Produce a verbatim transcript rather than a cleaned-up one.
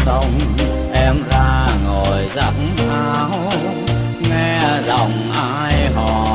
sông, em ra ngồi giặt áo nghe dòng ai hò